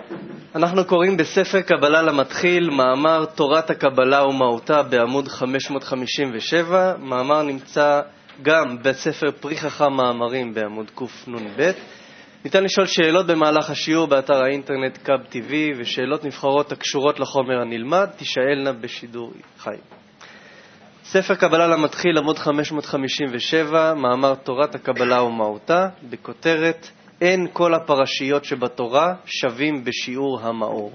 אנחנו קוראים בספר קבלה למתחיל, מאמר תורת הקבלה ומהותה בעמוד 557. מאמר נמצא גם בספר פרי חכם מאמרים בעמוד קנ"ב. ניתן לשאול שאלות במהלך השיעור באתר האינטרנט קאב TV, ושאלות נבחרות הקשורות לחומר הנלמד תשאלנה בשידור חי. ספר קבלה למתחיל, עמוד 557, מאמר תורת הקבלה ומהותה, בכותרת אין כל הפרשיות שבתורה שווים בשיעור המאור.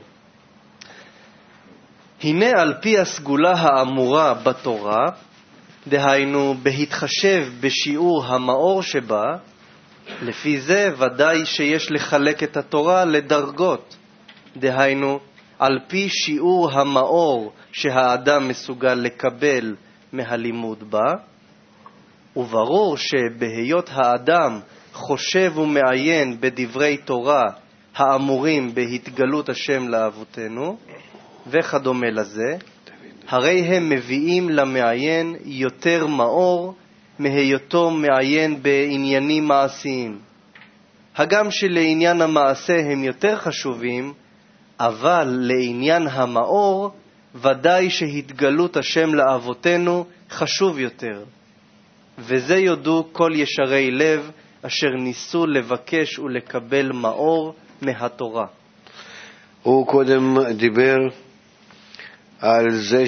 הנה על פי הסגולה האמורה בתורה, דהיינו בהתחשב בשיעור המאור שבה, לפי זה ודאי שיש לחלק את התורה לדרגות, דהיינו על פי שיעור המאור שהאדם מסוגל לקבל מהלימוד בה, וברור שבהיות האדם חושב ומעיין בדברי תורה האמורים בהתגלות השם לאבותינו וכדומה לזה, הרי הם מביאים למעיין יותר מאור מהיותו מעיין בעניינים מעשיים. הגם שלעניין המעשה הם יותר חשובים, אבל לעניין המאור ודאי שהתגלות השם לאבותינו חשוב יותר. וזה יודו כל ישרי לב אשר ניסו לבקש ולקבל מאור מהתורה. הוא קודם דיבר על זה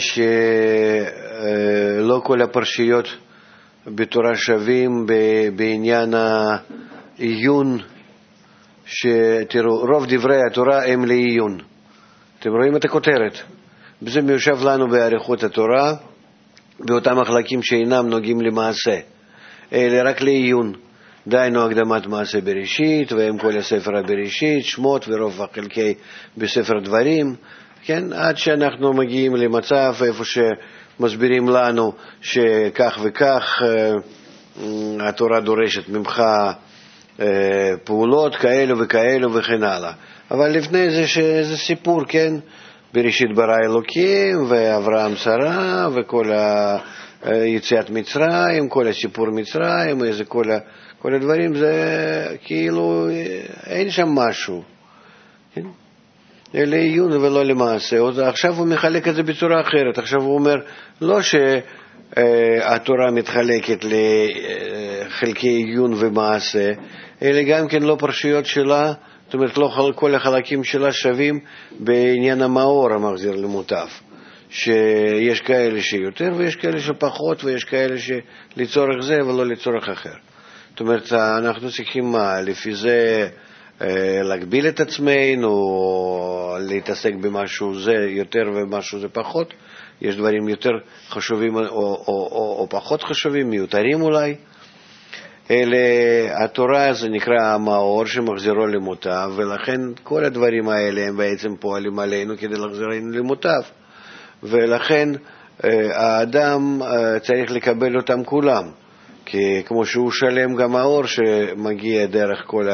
שלא כל הפרשיות בתורה שווים בעניין העיון, שתראו, רוב דברי התורה הם לעיון. אתם רואים את הכותרת? בזה מיושב לנו בעריכות התורה, באותם החלקים שאינם נוגעים למעשה, אלא רק לעיון. דהיינו הקדמת מעשה בראשית, והם כל הספר הבראשית, שמות ורוב החלקי בספר דברים, כן? עד שאנחנו מגיעים למצב איפה שמסבירים לנו שכך וכך התורה דורשת ממך פעולות כאלו וכאלו וכן הלאה. אבל לפני זה שזה סיפור, כן? בראשית ברא אלוקים ואברהם שרה וכל יציאת מצרים, כל הסיפור מצרים, איזה כל הדברים, זה כאילו אין שם משהו, כן? לעיון ולא למעשה. עכשיו הוא מחלק את זה בצורה אחרת. עכשיו הוא אומר לא שהתורה מתחלקת לחלקי עיון ומעשה, אלא גם כן לא פרשיות שלה, זאת אומרת לא כל החלקים שלה שווים בעניין המאור המחזיר למוטב, שיש כאלה שיותר ויש כאלה שפחות ויש כאלה שלצורך זה ולא לצורך אחר. זאת אומרת, אנחנו צריכים לפי זה להגביל את עצמנו, להתעסק במשהו זה יותר ומשהו זה פחות. יש דברים יותר חשובים או פחות חשובים, מיותרים אולי. אלה, התורה זה נקרא המאור שמחזירו למוטב, ולכן כל הדברים האלה הם בעצם פועלים עלינו כדי להחזירנו למוטב. ולכן האדם צריך לקבל אותם כולם, כי כמו שהוא שלם גם האור שמגיע דרך כל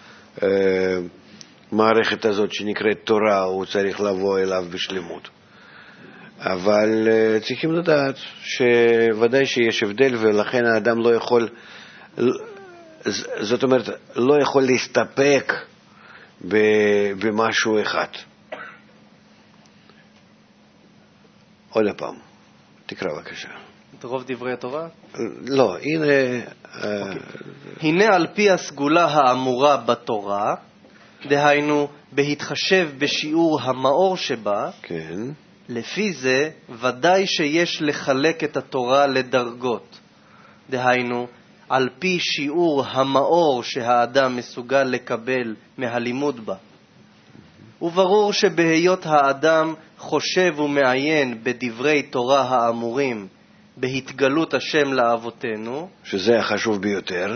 המערכת הזאת שנקראת תורה, הוא צריך לבוא אליו בשלמות. אבל צריכים לדעת שוודאי שיש הבדל, ולכן האדם לא יכול, זאת אומרת, לא יכול להסתפק במשהו אחד. עוד פעם, תקרא בבקשה. את רוב דברי התורה? לא, הנה... הנה על פי הסגולה האמורה בתורה, דהיינו בהתחשב בשיעור המאור שבה, כן. לפי זה ודאי שיש לחלק את התורה לדרגות, דהיינו על פי שיעור המאור שהאדם מסוגל לקבל מהלימוד בה. וברור שבהיות האדם חושב ומעיין בדברי תורה האמורים בהתגלות השם לאבותינו, שזה החשוב ביותר,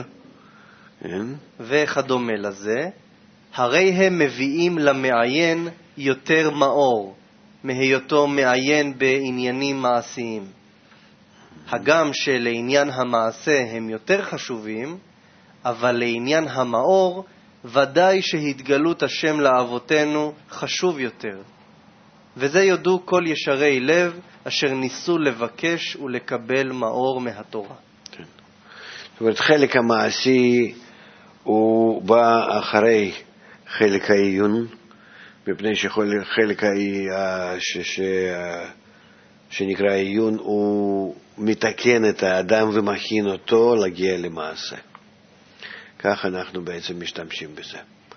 וכדומה לזה, הרי הם מביאים למעיין יותר מאור מהיותו מעיין בעניינים מעשיים. הגם שלעניין המעשה הם יותר חשובים, אבל לעניין המאור ודאי שהתגלות השם לאבותינו חשוב יותר. וזה יודו כל ישרי לב אשר ניסו לבקש ולקבל מאור מהתורה. כן. זאת אומרת, חלק המעשי הוא בא אחרי חלק העיון, מפני שחלק שנקרא עיון הוא מתקן את האדם ומכין אותו להגיע למעשה. כך אנחנו בעצם משתמשים בזה.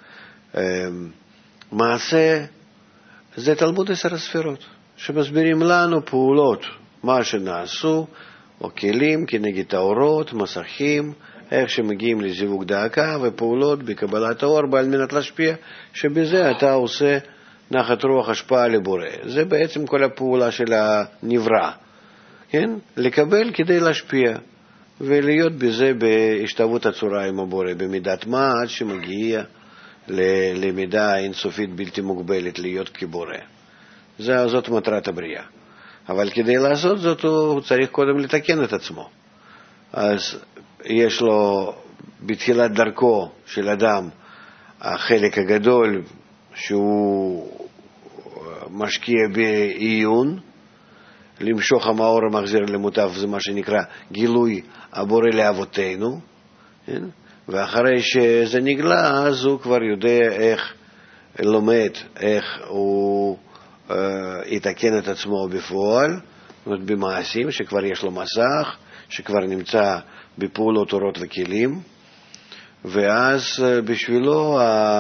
מעשה זה תלמוד 10 הספירות, שמסבירים לנו פעולות, מה שנעשו, או כלים כנגד האורות, מסכים, איך שמגיעים לזיווג דאקה, ופעולות בקבלת האור בעל מנת להשפיע, שבזה אתה עושה נחת רוח השפעה לבורא. זה בעצם כל הפעולה של הנברא, כן? לקבל כדי להשפיע, ולהיות בזה בהשתוות הצורה עם הבורא, במידת מה עד שמגיע למידה אינסופית בלתי מוגבלת, להיות כבורא. זאת מטרת הבריאה. אבל כדי לעשות זאת הוא צריך קודם לתקן את עצמו. אז יש לו בתחילת דרכו של אדם החלק הגדול שהוא משקיע בעיון, למשוך המאור המחזיר למוטב, זה מה שנקרא גילוי הבורא לאבותינו, כן? ואחרי שזה נגלה אז הוא כבר יודע איך לומד, איך הוא יתקן את עצמו בפועל, זאת אומרת במעשים, שכבר יש לו מסך, שכבר נמצא בפעולות אורות וכלים, ואז בשבילו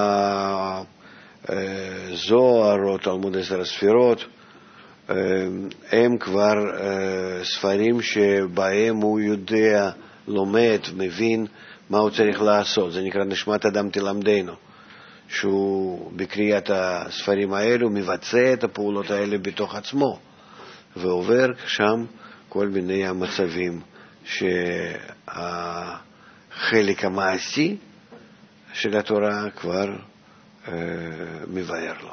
הזוהר או תלמוד 10 הספירות הם כבר ספרים שבהם הוא יודע, לומד, מבין מה הוא צריך לעשות. זה נקרא נשמת אדם תלמדנו, שהוא בקריאת הספרים האלו מבצע את הפעולות האלה בתוך עצמו, ועובר שם כל מיני המצבים שהחלק המעשי של התורה כבר מבאר לו.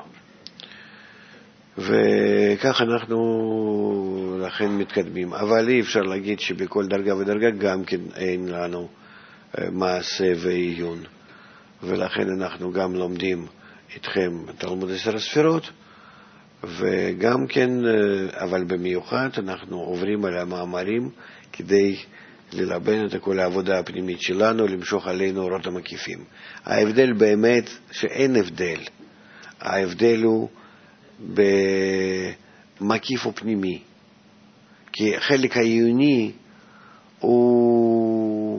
וכך אנחנו לכן מתקדמים. אבל אי אפשר להגיד שבכל דרגה ודרגה גם כן אין לנו מעשה ועיון. ולכן אנחנו גם לומדים איתכם תלמוד 10 הספירות, וגם כן, אבל במיוחד אנחנו עוברים על המאמרים כדי ללבן את כל העבודה הפנימית שלנו, למשוך עלינו אורות המקיפים. ההבדל באמת שאין הבדל. ההבדל הוא במקיף ופנימי. כי חלק העיוני הוא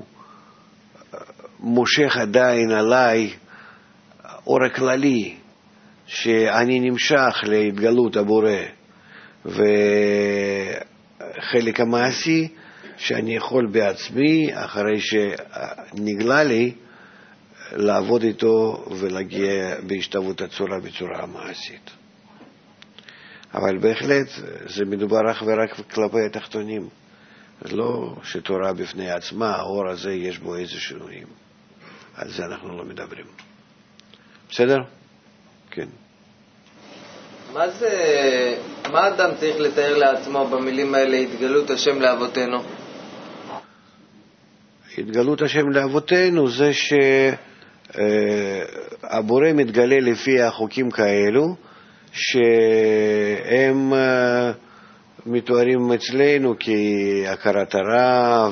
מושך עדיין עליי אור הכללי, שאני נמשך להתגלות הבורא, וחלק המעשי שאני יכול בעצמי, אחרי שנגלה לי, לעבוד איתו ולהגיע בהשתוות הצורה בצורה המעשית. אבל בהחלט זה מדובר אך ורק כלפי התחתונים. לא שתורה בפני עצמה, האור הזה יש בו איזה שינויים. על זה אנחנו לא מדברים. בסדר? כן. מה אדם צריך לתאר לעצמו במילים האלה, התגלות השם לאבותינו? התגלות השם לאבותינו זה שהבורא מתגלה לפי החוקים כאלו, שהם מתוארים אצלנו כהכרת הרע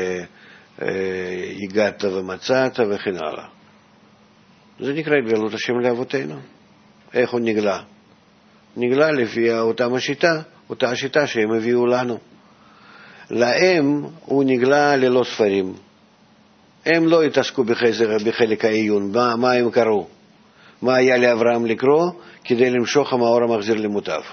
והגעת ומצאת וכן הלאה. זה נקרא התגלות השם לאבותינו. איך הוא נגלה? נגלה לפי אותה השיטה שהם הביאו לנו. להם הוא נגלה ללא ספרים. הם לא התעסקו בחלק העיון. מה הם קראו? מה היה לאברהם לקרוא כדי למשוך המאור המחזיר למוטב?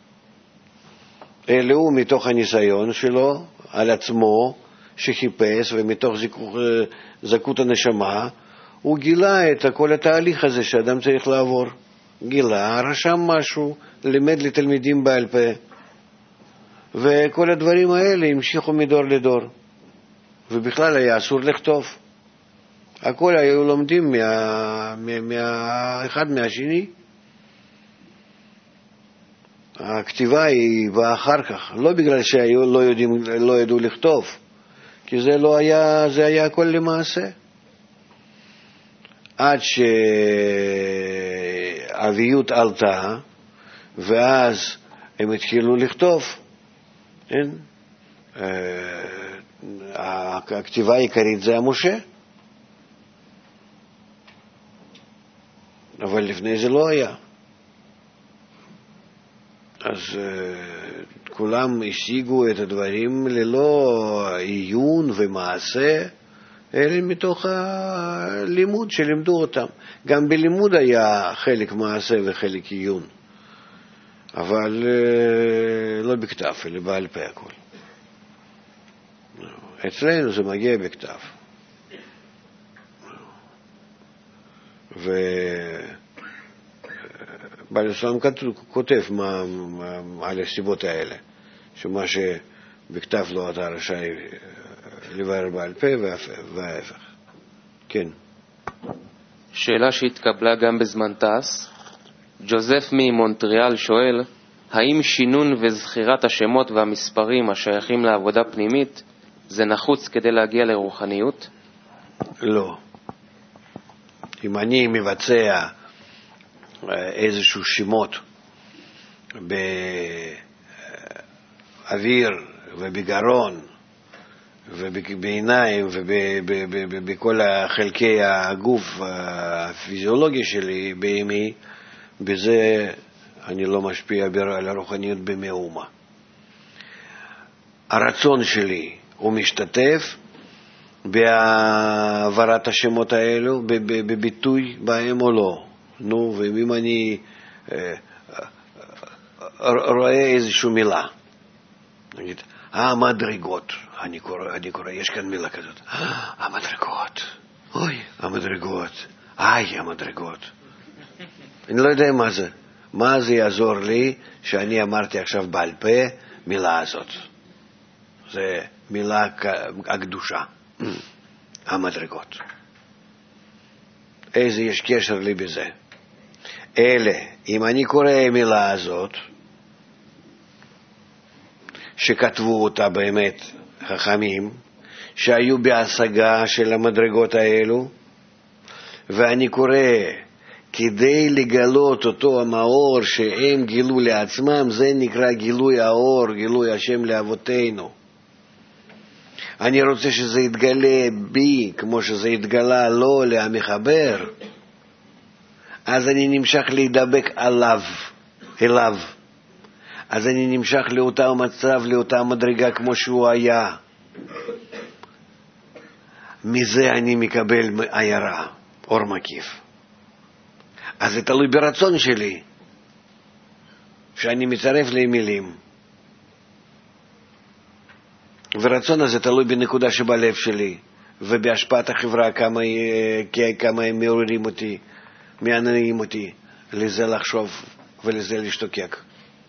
אלו הוא מתוך הניסיון שלו על עצמו שחיפש, ומתוך זכות הנשמה הוא גילה את כל התהליך הזה שאדם צריך לעבור. גילה, רשם משהו, לימד לתלמידים בעל פה, וכל הדברים האלה המשיכו מדור לדור, ובכלל היה אסור לכתוב. הכל היו לומדים אחד מהשני. הכתיבה היא באה אחר כך, לא בגלל לא ידעו לכתוב, כי זה היה הכל למעשה. עד שהאביות עלתה, ואז הם התחילו לכתוב. כן? הכתיבה העיקרית זה המשה. אבל לפני זה לא היה. אז כולם השיגו את הדברים ללא עיון ומעשה, אלא מתוך הלימוד שלימדו אותם. גם בלימוד היה חלק מעשה וחלק עיון, אבל לא בכתב, אלא בעל פה הכל. אצלנו זה מגיע בכתב. בעל הסולם כותב על הסיבות האלה, שמה שבכתב לא אתה רשאי לבאר בעל פה וההפך. כן. שאלה שהתקבלה גם בזמן טס. ג'וזף ממונטריאל שואל, האם שינון וזכירת השמות והמספרים השייכים לעבודה פנימית זה נחוץ כדי להגיע לרוחניות? לא. אם אני מבצע איזשהו שמות באוויר ובגרון ובעיניים ובכל חלקי הגוף הפיזיולוגי שלי בימי, בזה אני לא משפיע על הרוחניות במאומה. הרצון שלי הוא משתתף בהעברת השמות האלו, בביטוי בהם או לא. נו, ואם אני רואה איזושהי מילה, נגיד, המדרגות, אני קורא, יש כאן מילה כזאת, המדרגות, אוי, המדרגות, המדרגות. אני לא יודע מה זה. מה זה יעזור לי שאני אמרתי עכשיו בעל פה מילה הזאת? זה מילה הקדושה, המדרגות. איזה יש קשר לי בזה? אלה, אם אני קורא מילה הזאת, שכתבו אותה באמת חכמים, שהיו בהשגה של המדרגות האלו, ואני קורא כדי לגלות אותו המאור שהם גילו לעצמם, זה נקרא גילוי האור, גילוי השם לאבותינו. אני רוצה שזה יתגלה בי כמו שזה יתגלה לו, למחבר, אז אני נמשך להידבק אליו. אז אני נמשך לאותה מצב, לאותה מדרגה כמו שהוא היה. מזה אני מקבל עיירה, אור מקיף. אז זה תלוי ברצון שלי, שאני מצרף לי מילים. ורצון הזה תלוי בנקודה שבלב שלי, ובהשפעת החברה, כמה הם מעוררים אותי, מעניינים אותי, לזה לחשוב ולזה להשתוקק.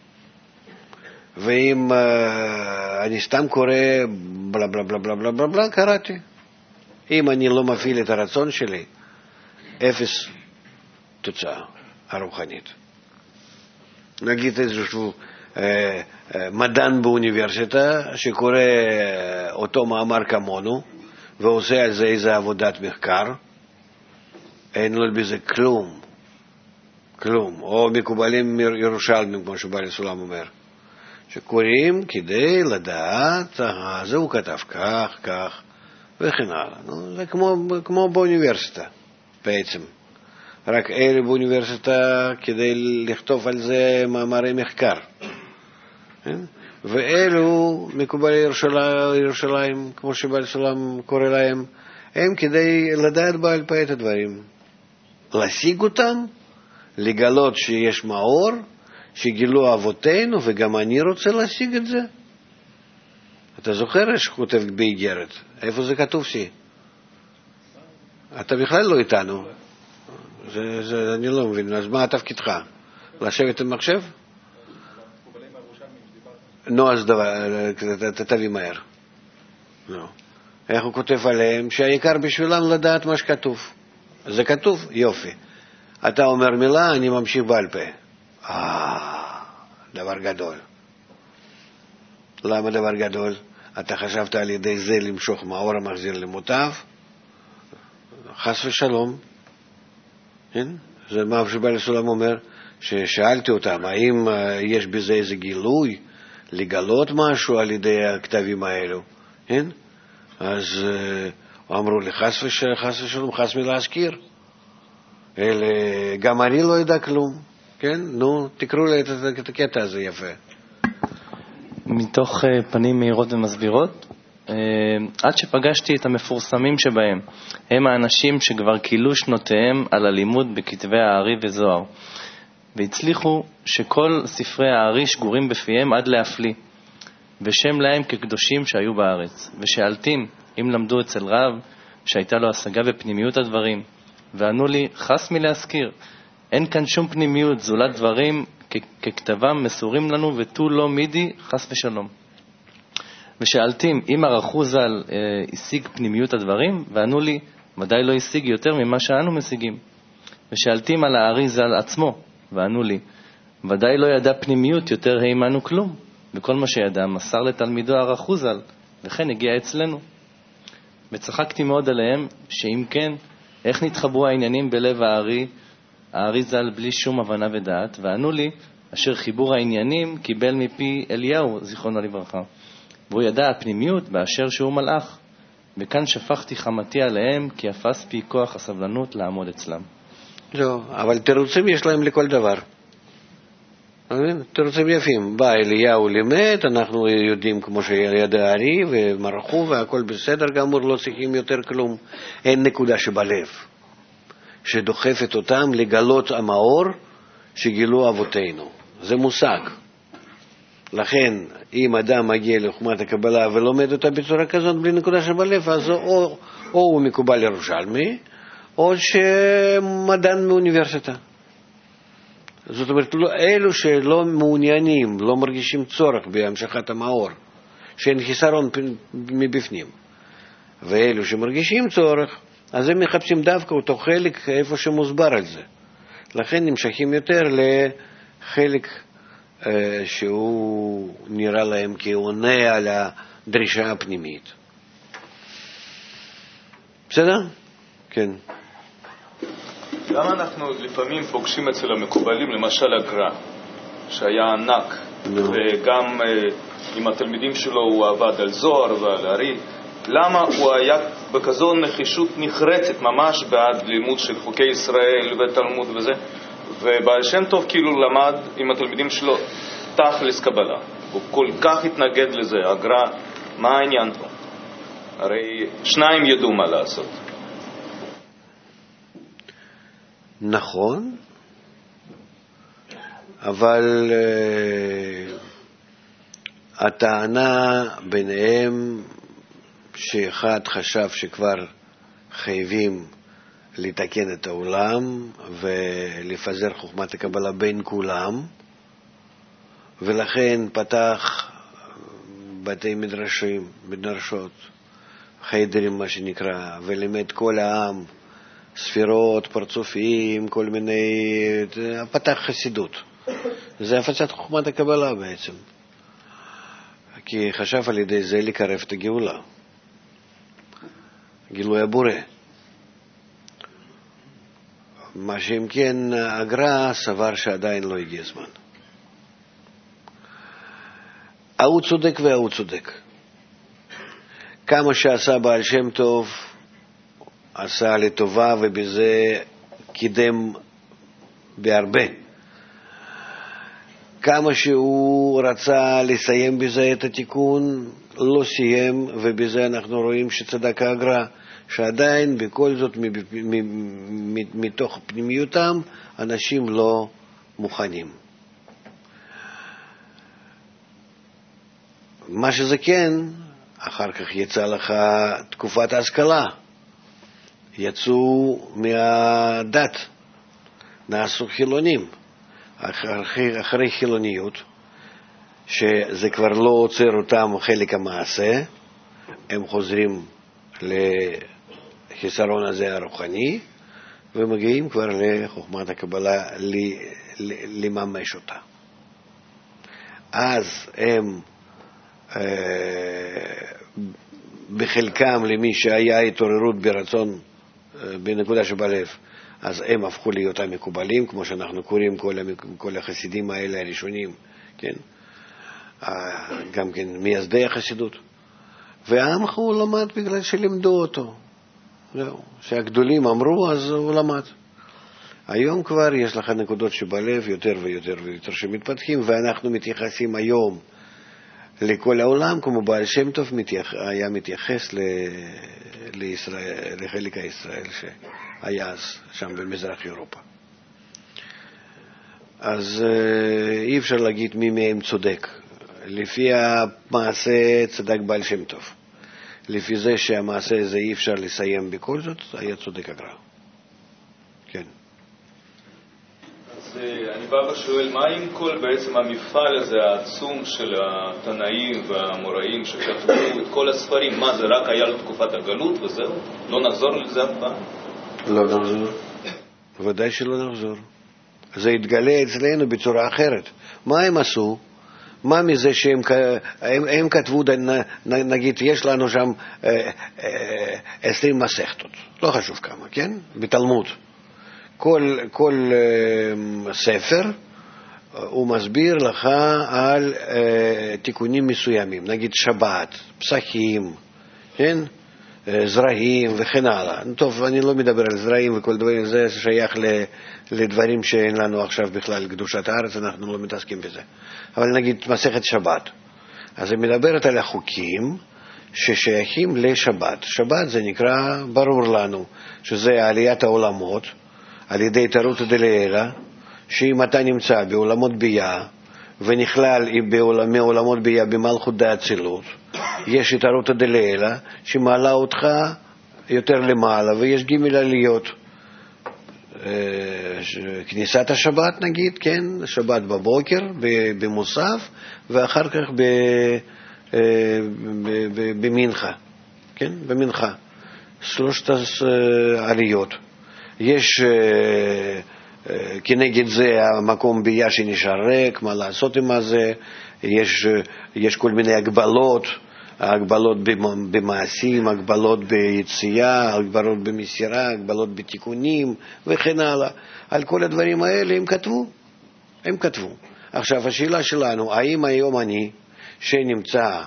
ואם אני סתם קורא בלה בלה בלה בלה בלה בלה בלה, קראתי. אם אני לא מפעיל את הרצון שלי, אפס תוצאה הרוחנית. נגיד איזשהו מדען באוניברסיטה שקורא אותו מאמר כמונו ועושה על זה איזו עבודת מחקר, אין לו בזה כלום. או מקובלים ירושלמים, כמו שבעל הסולם אומר, שקוראים כדי לדעת, זה הוא כתב כך וכן הלאה. זה כמו באוניברסיטה בעצם. רק אלה באוניברסיטה כדי לכתוב על זה מאמרי מחקר. ואלו מקובלי ירושלים, כמו שבעל הסולם קורא להם, הם כדי לדעת בעל פה את הדברים. להשיג אותם, לגלות שיש מאור, שגילו אבותינו, וגם אני רוצה להשיג את זה. אתה זוכר שכותב באיגרת? איפה זה כתוב שי? אתה בכלל לא איתנו. אני לא מבין. אז מה תפקידך? לשבת עם מחשב? נו, אז תביא מהר. איך הוא כותב עליהם? שהעיקר בשבילם לדעת מה שכתוב. זה כתוב? יופי. אתה אומר מילה, אני ממשיך בעל פה. דבר גדול. למה דבר גדול? אתה חשבת על ידי זה למשוך מאור המחזיר למוטב? חס ושלום. זה מה שבעל הסולם אומר, ששאלתי אותם, האם יש בזה איזה גילוי, לגלות משהו על ידי הכתבים האלו? אז אמרו לי, חס ושלום, חס מלהזכיר. גם אני לא יודע כלום. כן? נו, תקראו לי את הקטע הזה יפה. מתוך פנים מהירות ומסבירות, עד שפגשתי את המפורסמים שבהם, הם האנשים שכבר קילו שנותיהם על הלימוד בכתבי הארי וזוהר, והצליחו שכל ספרי הארי שגורים בפיהם עד להפליא, ושם להם כקדושים שהיו בארץ, ושאלתים אם למדו אצל רב שהייתה לו השגה בפנימיות הדברים, וענו לי, חס מלהזכיר, אין כאן שום פנימיות, זולת דברים ככתבם מסורים לנו ותו לא מידי, חס ושלום. ושאלתים אם ערכו ז"ל השיג פנימיות הדברים, וענו לי, ודאי לא השיג יותר ממה שאנו משיגים. ושאלתים על הארי ז"ל עצמו, וענו לי, ודאי לא ידע פנימיות יותר הימנו כלום, וכל מה שידע מסר לתלמידו ערכו ז"ל, וכן הגיע אצלנו. וצחקתי מאוד עליהם, שאם כן, איך נתחברו העניינים בלב הארי ז"ל בלי שום הבנה ודעת, וענו לי, אשר חיבור העניינים קיבל מפי אליהו, זיכרונו לברכה. והוא ידע הפנימיות באשר שהוא מלאך, וכאן שפכתי חמתי עליהם, כי אפס פי כוח הסבלנות לעמוד אצלם. לא, אבל תירוצים יש להם לכל דבר. תירוצים יפים. בא אליהו לימד, אנחנו יודעים כמו שידע הארי ומרחו והכל בסדר גמור, לא צריכים יותר כלום. אין נקודה שבלב שדוחפת אותם לגלות המאור שגילו אבותינו. זה מושג. לכן, אם אדם מגיע לחוכמת הקבלה ולומד אותה בצורה כזאת בלי נקודה שבלב, אז או הוא מקובל ירושלמי, או שמדען מאוניברסיטה. זאת אומרת, אלו שלא מעוניינים, לא מרגישים צורך בהמשכת המאור, שאין חיסרון מבפנים. ואלו שמרגישים צורך, אז הם מחפשים דווקא אותו חלק איפה שמוסבר על זה. לכן נמשכים יותר לחלק שהוא נראה להם כעונה על הדרישה הפנימית. בסדר? כן. גם אנחנו לפעמים פוגשים אצל המקובלים, למשל הגר"א, שהיה ענק, וגם עם התלמידים שלו הוא עבד על זוהר ועל הארי. למה הוא היה בכזו נחישות נחרצת ממש בעד לימוד של חוקי ישראל ותלמוד וזה, ובעל שם טוב כאילו למד עם התלמידים שלו תכלס קבלה, הוא כל כך התנגד לזה. הגר"א, מה העניין פה? הרי שניים ידעו מה לעשות. נכון, אבל הטענה ביניהם שאחד חשב שכבר חייבים לתקן את העולם ולפזר חוכמת הקבלה בין כולם, ולכן פתח בתי מדרשות, חיידרים מה שנקרא, ולימד כל העם ספירות, פרצופים, כל מיני, פתח חסידות. זה הפצת חוכמת הקבלה בעצם. כי חשב על ידי זה לקרב את הגאולה. גילוי הבורא. מה שאם כן הגר"א סבר שעדיין לא הגיע זמן. ההוא צודק וההוא צודק. כמה שעשה בעל שם טוב עשה לטובה ובזה קידם בהרבה. כמה שהוא רצה לסיים בזה את התיקון לא סיים, ובזה אנחנו רואים שצדק הגר"א, שעדיין בכל זאת מתוך פנימיותם אנשים לא מוכנים. מה שזה כן, אחר כך יצא לך תקופת ההשכלה, יצאו מהדת, נעשו חילונים. אחרי חילוניות, שזה כבר לא עוצר אותם חלק המעשה, הם חוזרים לחיסרון הזה הרוחני, ומגיעים כבר לחוכמת הקבלה לממש אותה. אז הם בחלקם, למי שהיה התעוררות ברצון בנקודה שבלב, אז הם הפכו להיות המקובלים, כמו שאנחנו קוראים כל החסידים האלה הראשונים, כן? גם כן מייסדי החסידות. והעם הוא למד בגלל שלימדו אותו. זהו. שהגדולים אמרו, אז הוא למד. היום כבר יש לך נקודות שבלב יותר ויותר ויותר שמתפתחים, ואנחנו מתייחסים היום לכל העולם כמו בעל שם טוב היה מתייחס לחלק הישראל שהיה אז שם במזרח אירופה. אז אי אפשר להגיד מי מהם צודק. לפי המעשה צדק בעל שם טוב. לפי זה שהמעשה הזה אי אפשר לסיים בכל זאת, היה צודק הגר"א. כן. אז אני בא ושואל, מה עם כל בעצם המפעל הזה העצום של התנאים והאמוראים שכתבו את כל הספרים? מה, זה רק היה לתקופת הגלות וזהו? לא נחזור לזה אף פעם? לא נחזור. ודאי שלא נחזור. זה התגלה אצלנו בצורה אחרת. מה הם עשו? מה מזה שהם כתבו, נגיד, יש לנו שם 20 מסכתות, לא חשוב כמה, כן? בתלמוד. כל ספר הוא מסביר לך על תיקונים מסוימים, נגיד שבת, פסחים, כן? זרעים וכן הלאה. טוב, אני לא מדבר על זרעים וכל דברים, זה שייך לדברים שאין לנו עכשיו בכלל קדושת הארץ, אנחנו לא מתעסקים בזה. אבל נגיד מסכת שבת, אז היא מדברת על החוקים ששייכים לשבת. שבת זה נקרא, ברור לנו, שזה עליית העולמות, על ידי התערותא דלעילא, שאם אתה נמצא בעולמות ביאה, ונכלל מעולמות ביאה במלכות דאצילות, יש התערותא דלעילא שמעלה אותך יותר למעלה, ויש ג' עליות. כניסת השבת נגיד, כן, שבת בבוקר במוסף, ואחר כך במנחה, כן, במנחה. 3 עליות. יש כנגד זה המקום ביאה שנשאר ריק, מה לעשות עם זה, יש כל מיני הגבלות, הגבלות במעשים, הגבלות ביציאה, הגבלות במסירה, הגבלות בתיקונים וכן הלאה. על כל הדברים האלה הם כתבו. עכשיו השאלה שלנו, האם היום אני שנמצא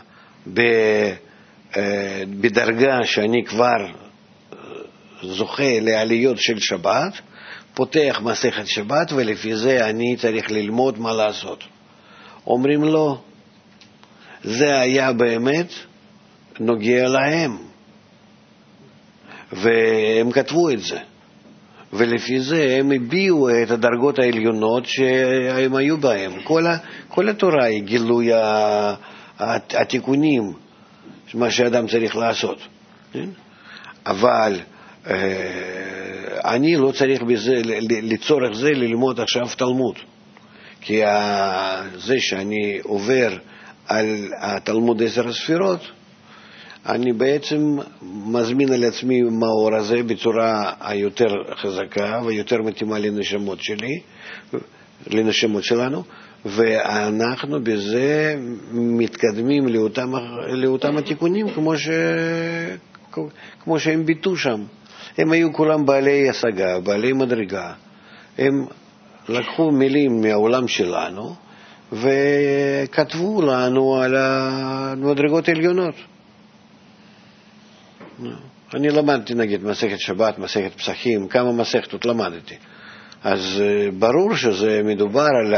בדרגה שאני כבר זוכה לעליות של שבת, פותח מסכת שבת ולפי זה אני צריך ללמוד מה לעשות. אומרים לו, זה היה באמת נוגע להם, והם כתבו את זה, ולפי זה הם הביאו את הדרגות העליונות שהם היו בהם. כל התורה היא גילוי התיקונים, מה שאדם צריך לעשות. אבל אני לא צריך לצורך זה ללמוד עכשיו תלמוד, כי זה שאני עובר על התלמוד 10 הספירות, אני בעצם מזמין על עצמי מאור הזה בצורה היותר חזקה ויותר מתאימה לנשמות שלי, לנשמות שלנו, ואנחנו בזה מתקדמים לאותם התיקונים כמו שהם ביטו שם. הם היו כולם בעלי השגה, בעלי מדרגה. הם לקחו מילים מהעולם שלנו וכתבו לנו על המדרגות העליונות. אני למדתי נגיד מסכת שבת, מסכת פסחים, כמה מסכתות למדתי. אז ברור שזה מדובר על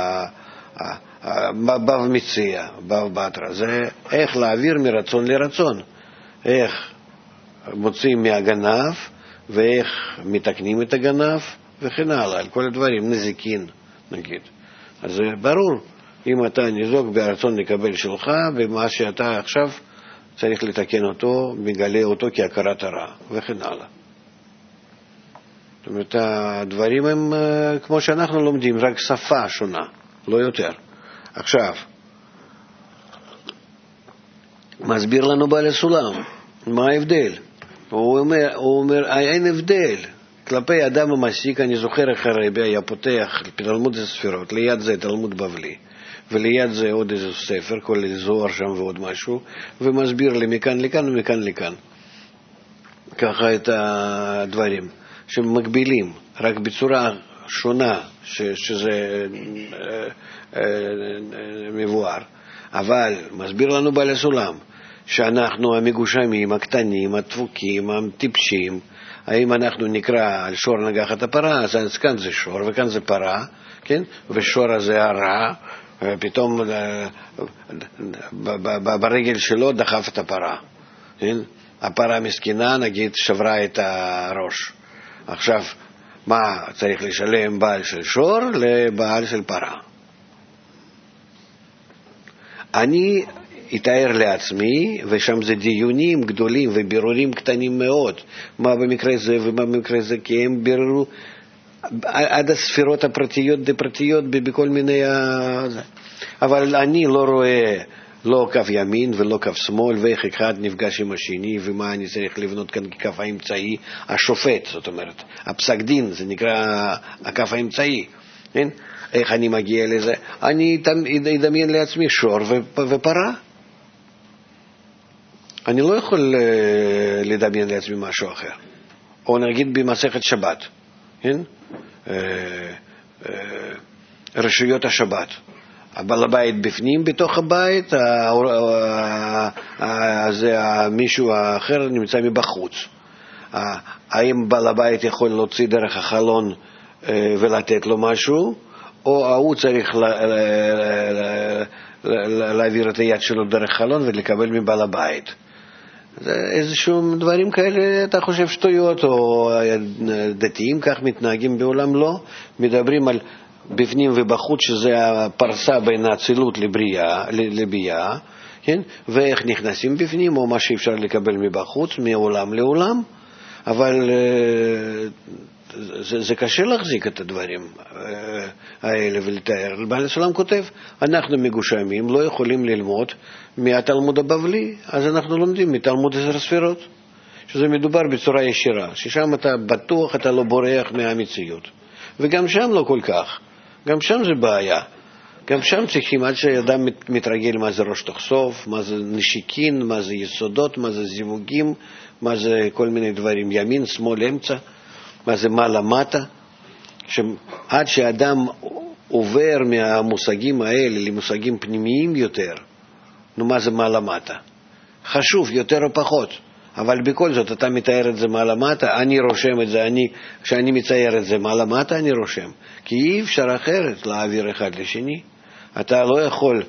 בב מציע, בב בתרא. זה איך להעביר מרצון לרצון. איך מוצאים מהגנב ואיך מתקנים את הגנב וכן הלאה, על כל הדברים, נזיקין נגיד. אז זה ברור, אם אתה נזוק ברצון לקבל שלך, במה שאתה עכשיו צריך לתקן אותו, מגלה אותו כהכרת הרע וכן הלאה. זאת אומרת, הדברים הם כמו שאנחנו לומדים, רק שפה שונה, לא יותר. עכשיו, מסביר לנו בעל הסולם, מה ההבדל? הוא אומר, אין הבדל. כלפי אדם המסיק, אני זוכר איך הרבי היה פותח תלמוד הספירות, ליד זה תלמוד בבלי, וליד זה עוד איזה ספר, כל זוהר שם ועוד משהו, ומסביר לי מכאן לכאן ומכאן לכאן. ככה את הדברים שמקבילים, רק בצורה שונה שזה מבואר. אבל מסביר לנו בעל הסולם, שאנחנו המגושמים, הקטנים, הדפוקים, הטיפשים, האם אנחנו נקרא על שור נגח את הפרה, אז כאן זה שור וכאן זה פרה, כן? ושור הזה הרע, פתאום ברגל שלו דחף את הפרה, כן? הפרה מסכנה, נגיד, שברה את הראש. עכשיו, מה צריך לשלם בעל של שור לבעל של פרה? אני אתאר לעצמי, ושם זה דיונים גדולים ובירורים קטנים מאוד, מה במקרה זה ומה במקרה זה, כי הם ביררו עד הספירות הפרטיות בכל מיני... אבל אני לא רואה לא קו ימין ולא קו שמאל, ואיך אחד נפגש עם השני, ומה אני צריך לבנות כאן כקו האמצעי, השופט, זאת אומרת, הפסק דין, זה נקרא הקו האמצעי, כן? איך אני מגיע לזה? אני אדמיין לעצמי שור ופרה. אני לא יכול לדמיין לעצמי משהו אחר. או נגיד במסכת שבת, כן? רשויות השבת. הבעל הבית בפנים בתוך הבית, מישהו האחר נמצא מבחוץ. האם בעל הבית יכול להוציא דרך החלון ולתת לו משהו, או הוא צריך להעביר את היד שלו דרך חלון ולקבל מבעל הבית. איזשהם דברים כאלה, אתה חושב שטויות, או דתיים כך מתנהגים בעולם? לא. מדברים על בפנים ובחוץ, שזה הפרסה בין האצילות לביאה, כן? ואיך נכנסים בפנים, או מה שאפשר לקבל מבחוץ, מעולם לעולם. אבל זה קשה להחזיק את הדברים האלה ולתאר. בעל הסולם כותב, אנחנו מגושמים, לא יכולים ללמוד מהתלמוד הבבלי, אז אנחנו לומדים מתלמוד 10 ספירות, שזה מדובר בצורה ישירה, ששם אתה בטוח, אתה לא בורח מהמציאות. וגם שם לא כל כך, גם שם זה בעיה. גם שם צריכים, עד שאדם מתרגל מה זה ראש תוך סוף, מה זה נשיקין, מה זה יסודות, מה זה זיווגים, מה זה כל מיני דברים, ימין, שמאל, אמצע, מה זה מעלה מטה, עד שאדם עובר מהמושגים האלה למושגים פנימיים יותר, מה זה מעלה מטה? חשוב יותר או פחות, אבל בכל זאת אתה מתאר את זה מעלה מטה, אני רושם את זה, כשאני מצייר את זה מעלה מטה אני רושם, כי אי אפשר אחרת להעביר אחד לשני. אתה לא יכול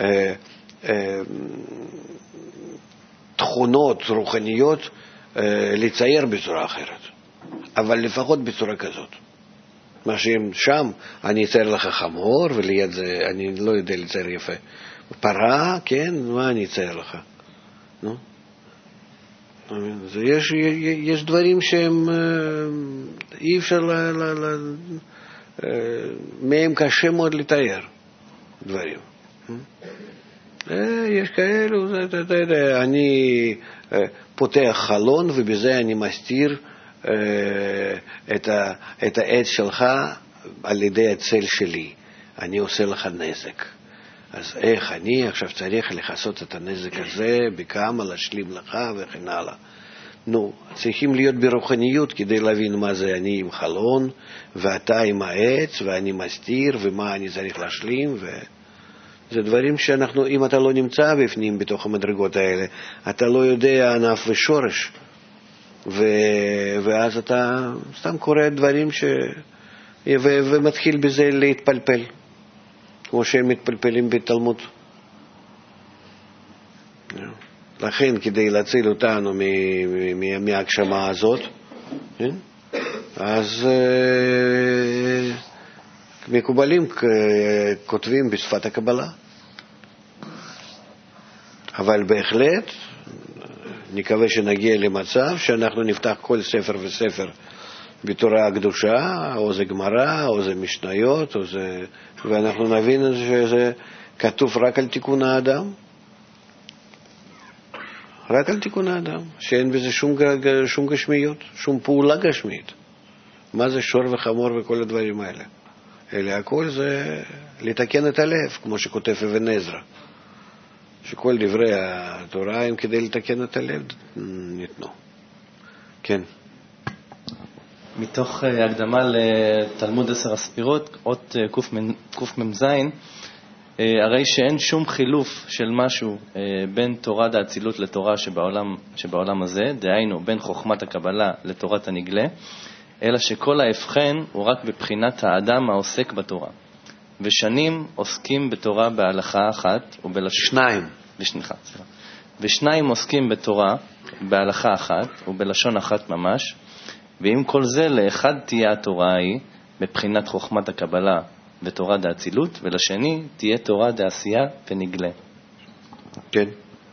תכונות רוחניות לצייר בצורה אחרת, אבל לפחות בצורה כזאת. מה שאם שם אני אצייר לך חמור, וליד זה אני לא יודע לצייר יפה פרה, כן, מה אני אצייר לך? נו? יש דברים שהם אי אפשר מהם קשה מאוד לתאר דברים. יש כאלו, אני פותח חלון ובזה אני מסתיר את העץ שלך על ידי הצל שלי, אני עושה לך נזק. אז איך אני עכשיו צריך לחסות את הנזק הזה, בכמה להשלים לך וכן הלאה. נו, צריכים להיות ברוחניות כדי להבין מה זה אני עם חלון ואתה עם העץ ואני מסתיר ומה אני צריך להשלים, זה דברים שאנחנו, אם אתה לא נמצא בפנים בתוך המדרגות האלה, אתה לא יודע ענף ושורש, ואז אתה סתם קורא דברים ומתחיל בזה להתפלפל, כמו שהם מתפלפלים בתלמוד. לכן כדי להציל אותנו מהגשמה הזאת, אז מקובלים כותבים בשפת הקבלה. אבל בהחלט נקווה שנגיע למצב שאנחנו נפתח כל ספר וספר בתורה הקדושה, או זה גמרא, או זה משניות, ואנחנו נבין שזה כתוב רק על תיקון האדם. רק על תיקון האדם, שאין בזה שום גשמיות, שום פעולה גשמית. מה זה שור וחמור וכל הדברים האלה? אלה הכל זה לתקן את הלב, כמו שכותב אבן עזרא, שכל דברי התורה הם כדי לתקן את הלב ניתנו. כן. מתוך הקדמה לתלמוד 10 הספירות, אות קמ"ז, הרי שאין שום חילוף של משהו בין תורת האצילות לתורה שבעולם הזה, דהיינו בין חוכמת הקבלה לתורת הנגלה, אלא שכל ההבחן הוא רק בבחינת האדם העוסק בתורה. ושנים עוסקים בתורה בהלכה אחת ושניים עוסקים בתורה בהלכה אחת ובלשון אחת ממש, ועם כל זה לאחד תהיה התורה ההיא בבחינת חוכמת הקבלה ותורה דאצילות, ולשני תהיה תורה דעשייה ונגלה. כן.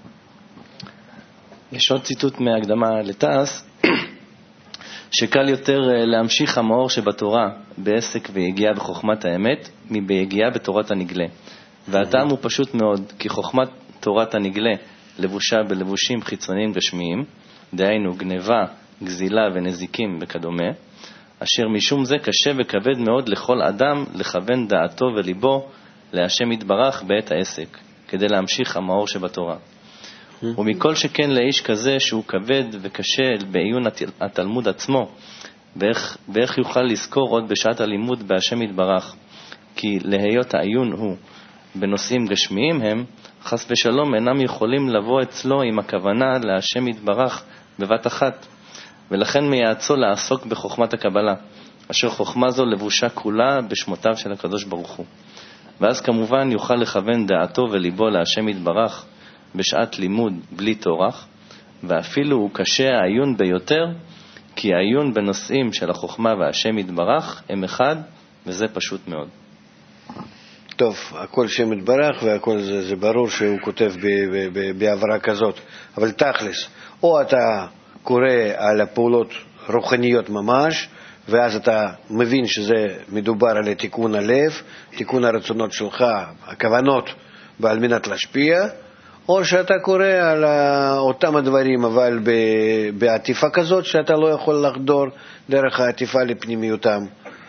יש עוד ציטוט מהקדמה לתעש, שקל יותר להמשיך המאור שבתורה בעסק ויגיעה בחוכמת האמת מביגיעה בתורת הנגלה. והטעם הוא פשוט מאוד, כי חוכמת תורת הנגלה לבושה בלבושים חיצוניים גשמיים, דהיינו גניבה, גזילה ונזיקים וכדומה, אשר משום זה קשה וכבד מאוד לכל אדם לכוון דעתו וליבו להשם יתברך בעת העסק, כדי להמשיך המאור שבתורה. ומכל שכן לאיש כזה שהוא כבד וקשה בעיון התלמוד עצמו, ואיך יוכל לזכור עוד בשעת הלימוד בהשם יתברך, כי להיות העיון הוא בנושאים גשמיים הם, חס ושלום אינם יכולים לבוא אצלו עם הכוונה להשם יתברך בבת אחת, ולכן מייעצו לעסוק בחוכמת הקבלה, אשר חוכמה זו לבושה כולה בשמותיו של הקדוש ברוך הוא. ואז כמובן יוכל לכוון דעתו וליבו להשם יתברך בשעת לימוד בלי תורח, ואפילו הוא קשה העיון ביותר, כי העיון בנושאים של החוכמה והשם יתברך הם אחד, וזה פשוט מאוד. טוב, הכל שם יתברך והכל זה ברור שהוא כותב בעברה כזאת, אבל תכלס, או אתה קורא על הפעולות רוחניות ממש, ואז אתה מבין שזה מדובר על תיקון הלב, תיקון הרצונות שלך, הכוונות, ועל מנת להשפיע, או שאתה קורא על אותם הדברים, אבל בעטיפה כזאת שאתה לא יכול לחדור דרך העטיפה לפנימיותם.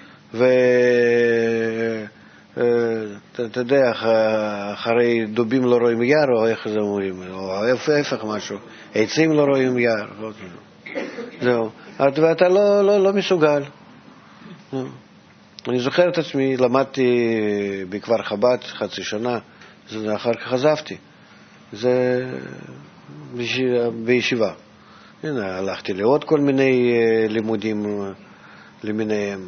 אתה יודע, אחרי דובים לא רואים יער, או איך זה אומרים, או ההפך משהו, עצים לא רואים יער, זהו. ואתה לא מסוגל. אני זוכר את עצמי, למדתי בכפר חב"ד חצי שנה, אחר כך עזבתי. זה בישיבה. הנה, הלכתי לעוד כל מיני לימודים למיניהם,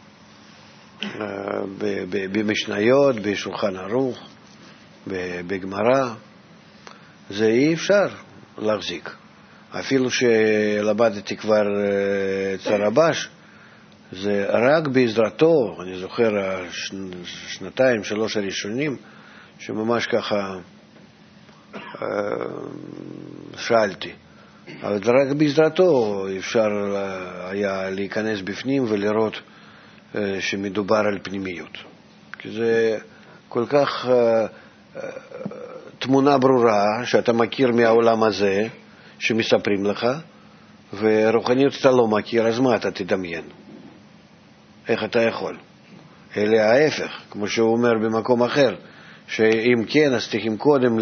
במשניות, בשולחן ערוך, בגמרא. זה אי אפשר להחזיק. אפילו שלמדתי כבר אצל רבש, זה רק בעזרתו, אני זוכר שנתיים, 3 הראשונים, שממש ככה שאלתי. אבל רק בעזרתו אפשר היה להיכנס בפנים ולראות שמדובר על פנימיות. כי זה כל כך תמונה ברורה שאתה מכיר מהעולם הזה שמספרים לך, ורוחניות אתה לא מכיר, אז מה אתה תדמיין? איך אתה יכול? אלא ההפך, כמו שהוא אומר במקום אחר, שאם כן, אז צריכים קודם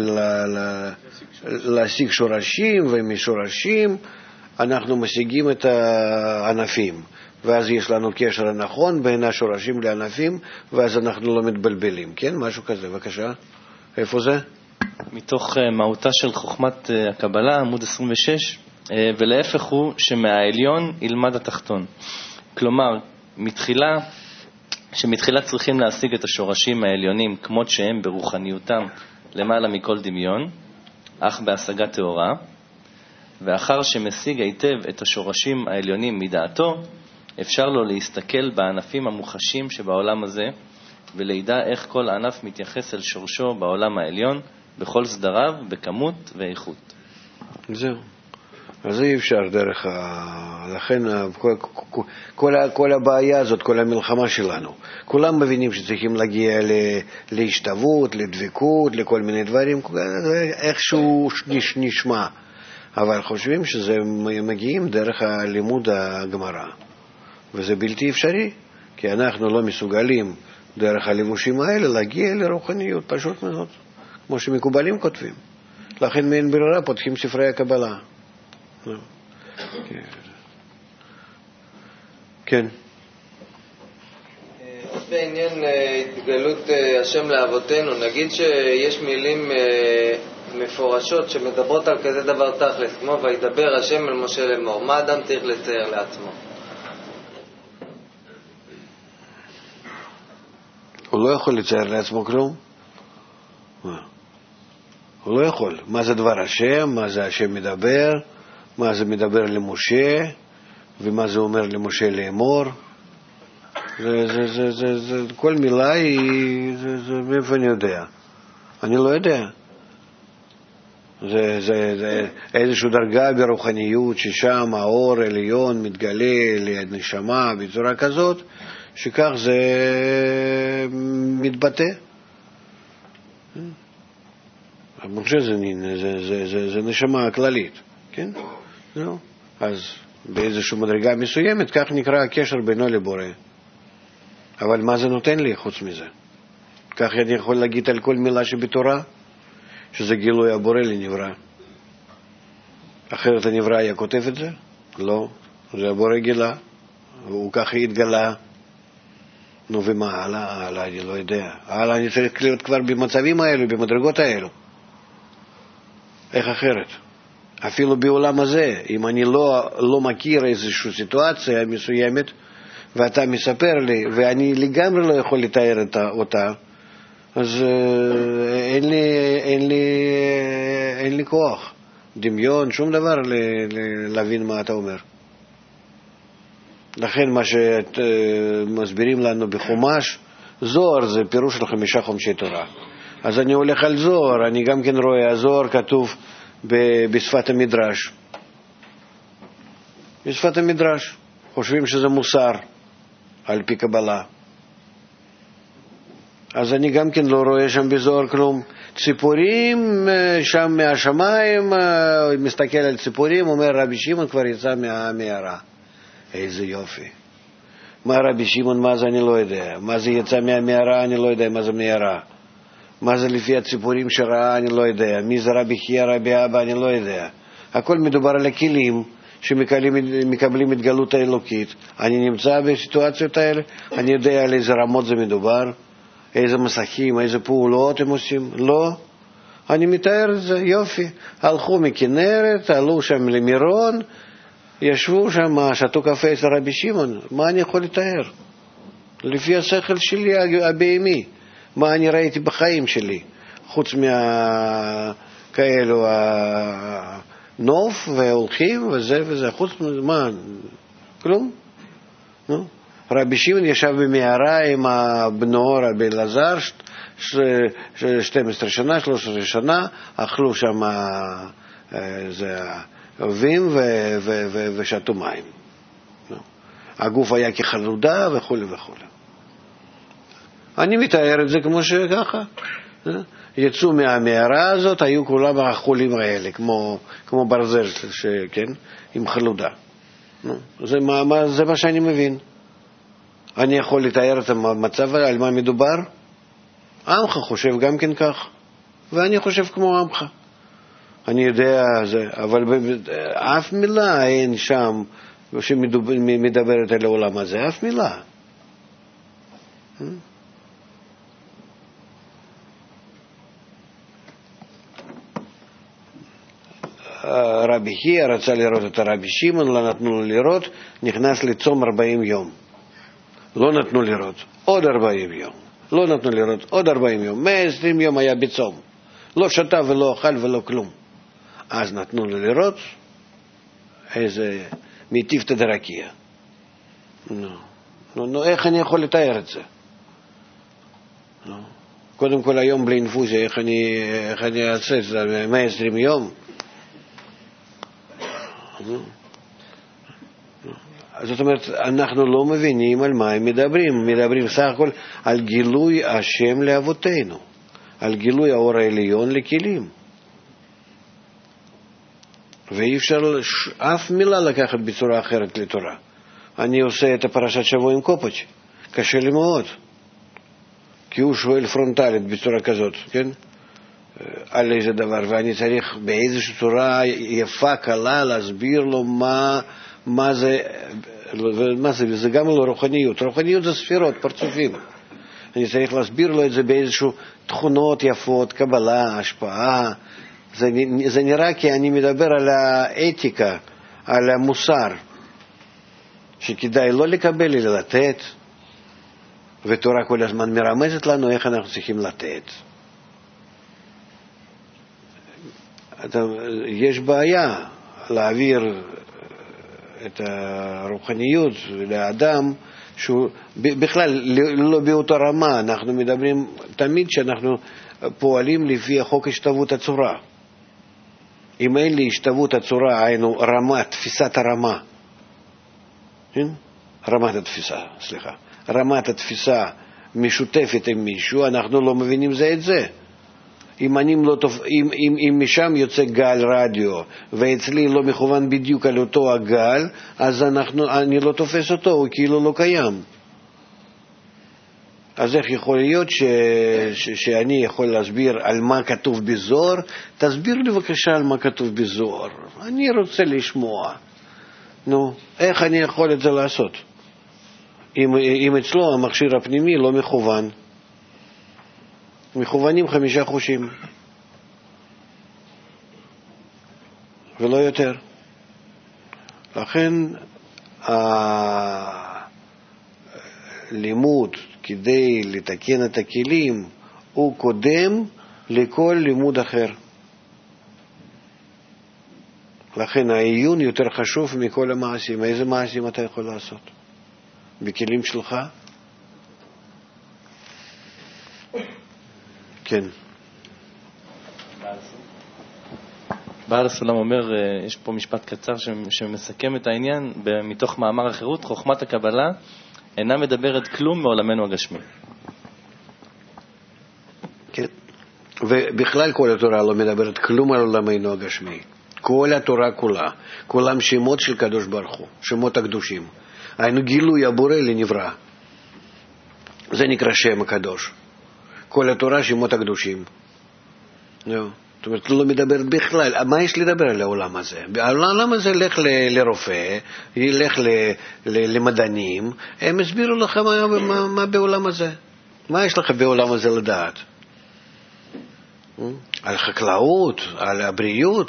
להשיג שורשים, ומשורשים אנחנו משיגים את הענפים, ואז יש לנו קשר הנכון בין השורשים לענפים, ואז אנחנו לא מתבלבלים. כן, משהו כזה, בבקשה. איפה זה? מתוך מהותה של חוכמת הקבלה, עמוד 26, ולהפך הוא שמהעליון ילמד התחתון. כלומר, שמתחילה צריכים להשיג את השורשים העליונים כמות שהם ברוחניותם למעלה מכל דמיון, אך בהשגה תאורה, ואחר שמשיג היטב את השורשים העליונים מדעתו, אפשר לו להסתכל בענפים המוחשים שבעולם הזה, ולידע איך כל ענף מתייחס אל שורשו בעולם העליון, בכל סדריו, בכמות ואיכות. זהו. אז אי אפשר דרך לכן כל הבעיה הזאת, כל המלחמה שלנו, כולם מבינים שצריכים להגיע להשתוות, לדבקות, לכל מיני דברים, איכשהו נשמע, אבל חושבים שזה מגיעים דרך הלימוד הגמרא, וזה בלתי אפשרי, כי אנחנו לא מסוגלים דרך הלימושים האלה להגיע לרוחניות, פשוט מאוד, כמו שמקובלים כותבים. לכן מעין ברירה פותחים ספרי הקבלה. כן. בעניין התגלות השם לאבותינו, נגיד שיש מילים מפורשות שמדברות על כזה דבר תכלס, כמו וידבר השם אל משה לאמור, מה אדם צריך לצייר לעצמו? הוא לא יכול לצייר לעצמו כלום. הוא לא יכול. מה זה דבר השם, מה זה השם מדבר, מה זה מדבר למשה, ומה זה אומר למשה לאמור. כל מילה היא, מאיפה אני יודע? אני לא יודע. זה איזושהי דרגה ברוחניות ששם האור העליון מתגלה לנשמה בצורה כזאת שכך זה מתבטא. משה זה נשמה כללית, כן? זהו. אז באיזושהי מדרגה מסוימת כך נקרא הקשר בינו לבורא. אבל מה זה נותן לי חוץ מזה? כך אני יכול להגיד על כל מילה שבתורה שזה גילוי הבורא לנברא. אחרת הנברא היה כותב את זה? לא, זה הבורא גילה, הוא ככה התגלה. נו ומה, הלאה אני לא יודע. הלאה אני צריך להיות כבר במצבים האלו, במדרגות האלו. איך אחרת? אפילו בעולם הזה, אם אני לא מכיר איזושהי סיטואציה מסוימת, ואתה מספר לי, ואני לגמרי לא יכול לתאר אותה, אז אין לי כוח, דמיון, שום דבר להבין מה אתה אומר. לכן מה שמסבירים לנו בחומש, זוהר זה פירוש של 5 חומשי תורה. אז אני הולך על זוהר, אני גם כן רואה, הזוהר כתוב בשפת המדרש. בשפת המדרש. חושבים שזה מוסר, על פי קבלה. אז אני גם כן לא רואה שם בזוהר כלום. ציפורים שם מהשמיים, מסתכל על ציפורים, אומר רבי שמעון כבר יצא מהמערה. איזה יופי. מה רבי שמעון, מה זה אני לא יודע. מה זה יצא מהמערה, אני לא יודע מה זה מערה. מה זה לפי הציפורים שראה, אני לא יודע. מי זה רבי חייא, רבי אבא, אני לא יודע. הכל מדובר על הכלים שמקבלים התגלות האלוקית. אני נמצא בסיטואציות האלה, אני יודע על איזה רמות זה מדובר, איזה מסכים, איזה פעולות הם עושים. לא, אני מתאר את זה, יופי. הלכו מכנרת, עלו שם למירון, ישבו שם, שתו קפה אצל רבי שמעון. מה אני יכול לתאר? לפי השכל שלי הבהמי. מה אני ראיתי בחיים שלי, חוץ כאלו נוף והולכים וזה וזה, חוץ מה, כלום. רבי שמעון ישב במערה עם בנו רבי אלעזר 12 שנה, 13 שנה, אכלו שם אבים ושתו מים. הגוף היה כחלודה וכו' וכו'. אני מתאר את זה כמו שככה. יצאו מהמערה הזאת, היו כולם החולים האלה, כמו ברזל, כן, עם חלודה. זה מה שאני מבין. אני יכול לתאר את המצב על מה מדובר? עמך חושב גם כן כך, ואני חושב כמו עמך. אני יודע זה, אבל אף מילה אין שם שמדברת על העולם הזה, אף מילה. רבי חייא רצה לראות את הרבי שמעון, לא נתנו לו לראות, נכנס לצום 40 יום. לא נתנו לראות, עוד 40 יום. לא נתנו לראות, עוד 40 יום. 120 יום היה בצום. לא שתה ולא אכל ולא כלום. אז נתנו לו לראות איזה מטיפתא דרקיע. נו, איך אני יכול לתאר את זה? קודם כל היום בלי אינפוזיה, איך אני אעשה את זה? 120 יום? זאת אומרת, אנחנו לא מבינים על מה הם מדברים. מדברים סך הכל על גילוי השם לאבותינו, על גילוי האור העליון לכלים. ואי אפשר אף מילה לקחת בצורה אחרת לתורה. אני עושה את הפרשת שבוע עם קופץ', קשה לי מאוד, כי הוא שואל פרונטלית בצורה כזאת, כן? על איזה דבר, ואני צריך באיזושהי צורה יפה, קלה, להסביר לו מה זה, זה גם לא רוחניות. רוחניות זה ספירות, פרצופים. אני צריך להסביר לו את זה באיזשהו תכונות יפות, קבלה, השפעה. זה נראה כי אני מדבר על האתיקה, על המוסר, שכדאי לא לקבל אלא לתת, ותורה כל הזמן מרמזת לנו איך אנחנו צריכים לתת. יש בעיה להעביר את הרוחניות לאדם שהוא בכלל לא באותה רמה. אנחנו מדברים תמיד שאנחנו פועלים לפי חוק השתוות הצורה. אם אין לי השתוות הצורה, היינו רמה, תפיסת הרמה, רמת התפיסה משותפת עם מישהו, אנחנו לא מבינים זה את זה. אם משם יוצא גל רדיו ואצלי לא מכוון בדיוק על אותו הגל, אז אני לא תופס אותו, הוא כאילו לא קיים. אז איך יכול להיות שאני יכול להסביר על מה כתוב בזוהר? תסביר לי בבקשה על מה כתוב בזוהר, אני רוצה לשמוע. נו, איך אני יכול את זה לעשות? אם אצלו המכשיר הפנימי לא מכוון, מכוונים 5 חושים ולא יותר. לכן הלימוד כדי לתקן את הכלים הוא קודם לכל לימוד אחר. לכן העיון יותר חשוב מכל המעשים. איזה מעשים אתה יכול לעשות בכלים שלך? כן. בעל הסולם אומר, יש פה משפט קצר שמסכם את העניין מתוך מאמר החירות: חוכמת הקבלה אינה מדברת כלום מעולמנו הגשמי. כן. ובכלל כל התורה לא מדברת כלום על עולמנו הגשמי. כל התורה כולה, כולם שמות של קדוש ברוך הוא, שמות הקדושים. היינו גילוי הבורא לנברא. זה נקרא שם הקדוש. כל התורה שמות הקדושים. זאת אומרת, לא מדבר בכלל. מה יש לדבר על העולם הזה? העולם הזה לך לרופא, לך למדענים, הם הסבירו לך מה בעולם הזה. מה יש לך בעולם הזה לדעת? על חקלאות, על הבריאות.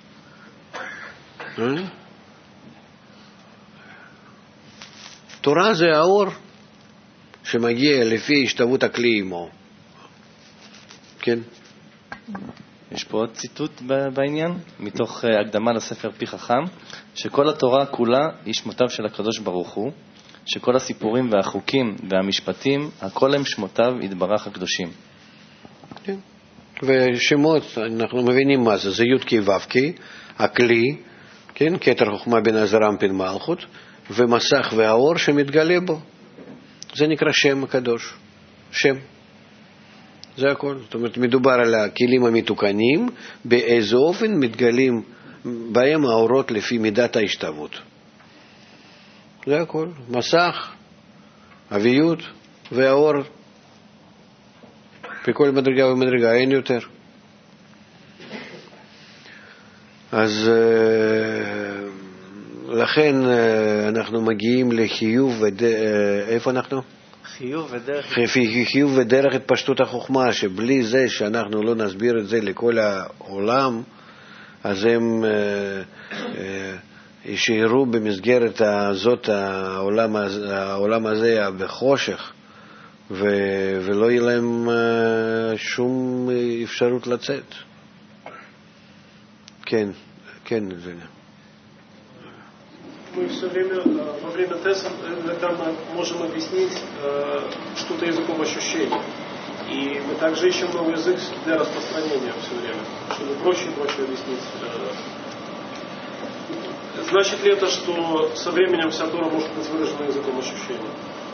תורה זה האור שמגיע לפי השתוות הכלי עמו. כן. יש פה עוד ציטוט בעניין, מתוך הקדמה לספר פי חכם, שכל התורה כולה היא שמותיו של הקדוש ברוך הוא, שכל הסיפורים והחוקים והמשפטים, הכל הם שמותיו יתברך הקדושים. כן. ושמות, אנחנו מבינים מה זה, זה י' כ' ו' כ', הכלי, כן, כתר חוכמה בין הזרם בין מלכות, ומסך והאור שמתגלה בו. זה נקרא שם הקדוש. שם. זה הכל. זאת אומרת, מדובר על הכלים המתוקנים, באיזה אופן מתגלים בהם האורות לפי מידת ההשתוות. זה הכל. מסך, אביות והאור. בכל מדרגה ומדרגה אין יותר. אז לכן אנחנו מגיעים לחיוב איפה אנחנו? חיוב ודרך התפשטות החוכמה, שבלי זה שאנחנו לא נסביר את זה לכל העולם, אז הם יישארו במסגרת הזאת, העולם הזה בחושך, ולא יהיה להם שום אפשרות לצאת. כן, כן, זה. Мы все время, во время теста, иногда мы можем объяснить что-то языком ощущений. И мы также ищем новый язык для распространения все время, чтобы проще и проще объяснить. Значит ли это, что со временем вся Тора может быть выражена языком ощущений?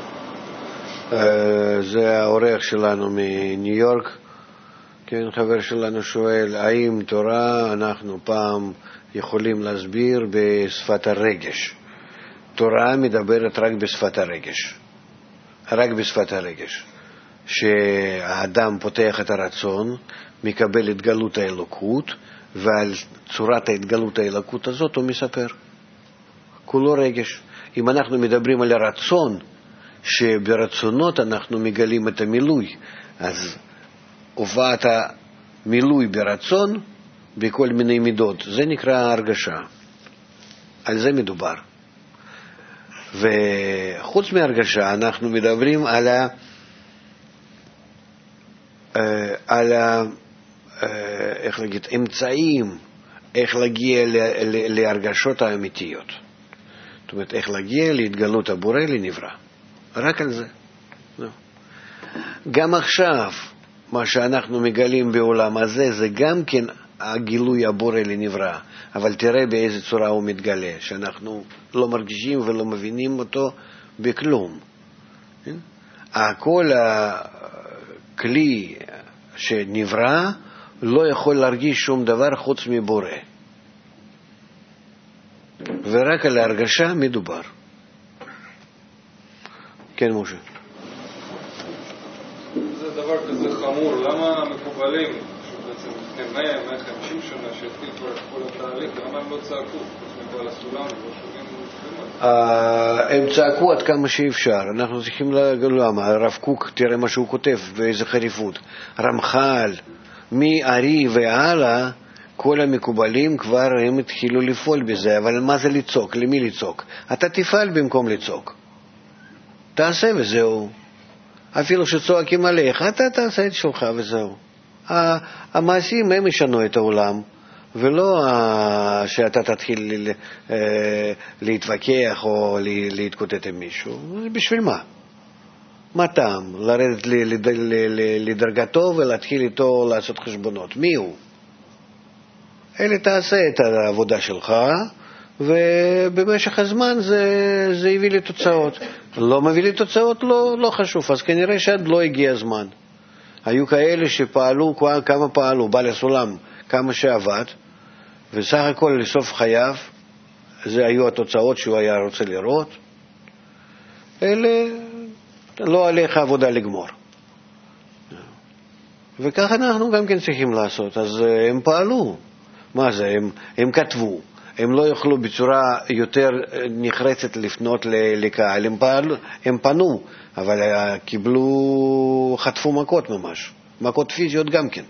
זה האורח שלנו מניו יורק, כן, חבר שלנו שואל, האם תורה אנחנו פעם יכולים להסביר בשפת הרגש? תורה מדברת רק בשפת הרגש. רק בשפת הרגש. שהאדם פותח את הרצון, מקבל התגלות האלוקות, ועל צורת ההתגלות האלוקות הזאת הוא מספר. כולו רגש. אם אנחנו מדברים על הרצון, שברצונות אנחנו מגלים את המילוי. אז הופעת המילוי ברצון בכל מיני מידות, זה נקרא הרגשה. על זה מדובר. וחוץ מהרגשה אנחנו מדברים על איך להגיד, אמצעים, איך להגיע להרגשות האמיתיות. זאת אומרת, איך להגיע להתגלות הבורא לנברא. רק על זה. גם עכשיו, מה שאנחנו מגלים בעולם הזה, זה גם כן הגילוי הבורא לנברא. אבל תראה באיזה צורה הוא מתגלה, שאנחנו לא מרגישים ולא מבינים אותו בכלום. כל הכלי שנברא לא יכול להרגיש שום דבר חוץ מבורא. ורק על ההרגשה מדובר. כן, משה. זה דבר כזה חמור. למה המקובלים, שבעצם לפני 150 שנה שהתחיל כבר כל התהליך, למה הם לא צעקו? חוץ מכל הסולם, לא שומעים מוסלמות. הם צעקו עד כמה שאפשר. אנחנו צריכים למה. הרב קוק, תראה מה שהוא כותב, באיזה חריפות. רמח"ל, מארי והלאה, כל המקובלים כבר הם התחילו לפעול בזה. אבל מה זה לצעוק? למי לצעוק? אתה תפעל במקום לצעוק. תעשה וזהו. אפילו שצועקים עליך, אתה תעשה את שלך וזהו. המעשים הם ישנו את העולם, ולא שאתה תתחיל להתווכח או להתקוטט עם מישהו. בשביל מה? מה טעם? לרדת לדרגתו ולהתחיל איתו לעשות חשבונות. מי הוא? אלה תעשה את העבודה שלך, ובמשך הזמן זה הביא לי תוצאות. לא מביא לי תוצאות, לא חשוב. אז כנראה שעד לא הגיע הזמן. היו כאלה שפעלו, כמה פעלו, בעל הסולם, כמה שעבד, וסך הכל לסוף חייו, זה היו התוצאות שהוא היה רוצה לראות. אלה לא עליך עבודה לגמור. וכך אנחנו גם כן צריכים לעשות. אז הם פעלו. מה זה? הם כתבו. הם לא יוכלו בצורה יותר נחרצת לפנות לקהל. הם פנו, אבל קיבלו, חטפו מכות ממש. מכות פיזיות גם כן.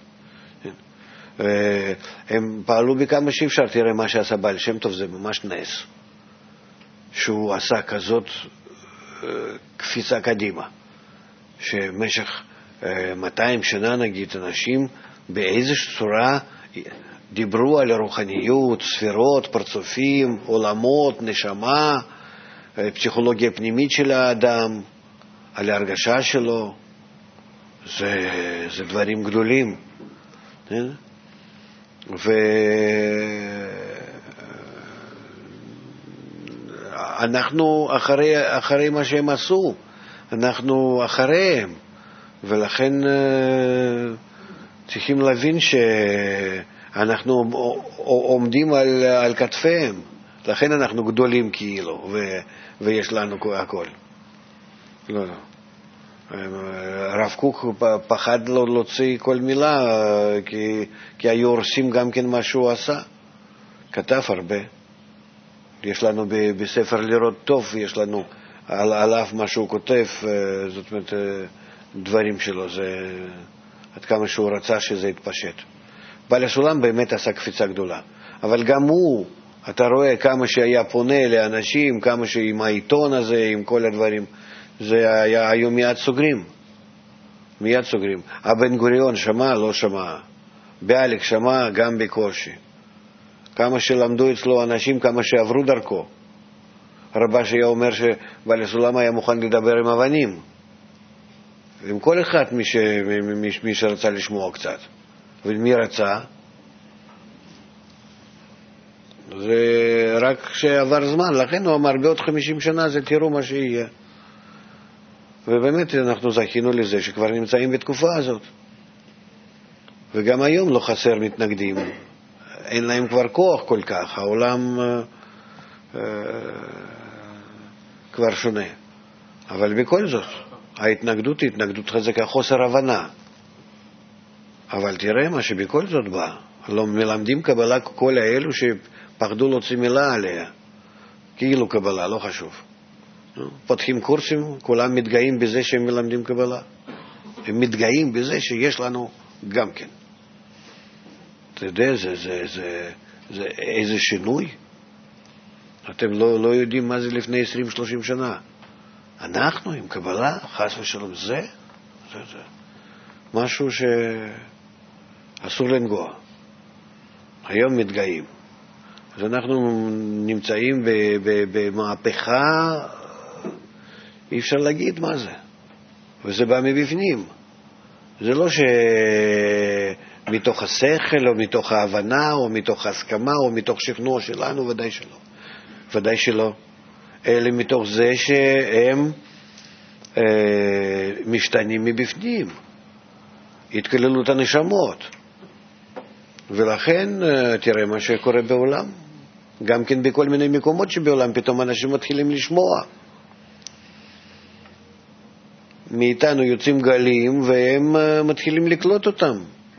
הם פעלו בכמה שאפשר. תראה מה שעשה בעל שם טוב, זה ממש נס. שהוא עשה כזאת קפיצה קדימה. שמשך 200 שנה נגיד אנשים באיזושהי צורה דיברו על הרוחניות, ספירות, פרצופים, עולמות, נשמה, פסיכולוגיה פנימית של האדם, על ההרגשה שלו. זה דברים גדולים. ואנחנו אחרי מה שהם עשו, אנחנו אחריהם, ולכן צריכים להבין שאנחנו עומדים על כתפיהם, לכן אנחנו גדולים כאילו, ויש לנו הכל. לא. הרב קוק פחד לא להוציא כל מילה, כי היו הורסים גם כן מה שהוא עשה. כתב הרבה. יש לנו בספר לראות טוב, יש לנו עליו מה שהוא כותב, זאת אומרת, דברים שלו, זה עד כמה שהוא רצה שזה יתפשט. בעל הסולם באמת עשה קפיצה גדולה. אבל גם הוא, אתה רואה כמה שהיה פונה לאנשים, כמה שעם העיתון הזה, עם כל הדברים, זה היו מיד סוגרים. מיד סוגרים. הבן גוריון שמע, לא שמע. ביאליק שמע, גם בקושי. כמה שלמדו אצלו אנשים, כמה שעברו דרכו. רבש היה אומר שבעל הסולם היה מוכן לדבר עם אבנים. עם כל אחד מי שרצה לשמוע קצת. ומי רצה? זה רק שעבר זמן. לכן הוא אמר, בעוד 50 שנה זה תראו מה שיהיה. ובאמת אנחנו זכינו לזה שכבר נמצאים בתקופה הזאת. וגם היום לא חסר מתנגדים. אין להם כבר כוח כל כך. העולם כבר שונה. אבל בכל זאת, ההתנגדות היא התנגדות חזקה, חוסר הבנה. אבל תראה מה שבכל זאת בא. לא מלמדים קבלה כל האלו שפחדו להוציא מילה עליה. כאילו קבלה, לא חשוב. פותחים קורסים, כולם מתגאים בזה שהם מלמדים קבלה. הם מתגאים בזה שיש לנו גם כן. אתה יודע, זה איזה שינוי. אתם לא יודעים מה זה לפני 20-30 שנה. אנחנו עם קבלה, חס ושלום, זה משהו שאסור לנגוע. היום מתגאים. אז אנחנו נמצאים במהפכה, אי אפשר להגיד מה זה. וזה בא מבפנים. זה לא שמתוך השכל, או מתוך ההבנה, או מתוך ההסכמה, או מתוך שכנוע שלנו, ודאי שלא. ודאי שלא. אלא מתוך זה שהם משתנים מבפנים. התקללות הנשמות. ולכן תראה מה שקורה בעולם. גם כן בכל מיני מקומות שבעולם פתאום אנשים מתחילים לשמוע. מאיתנו יוצאים גלים והם מתחילים לקלוט אותם.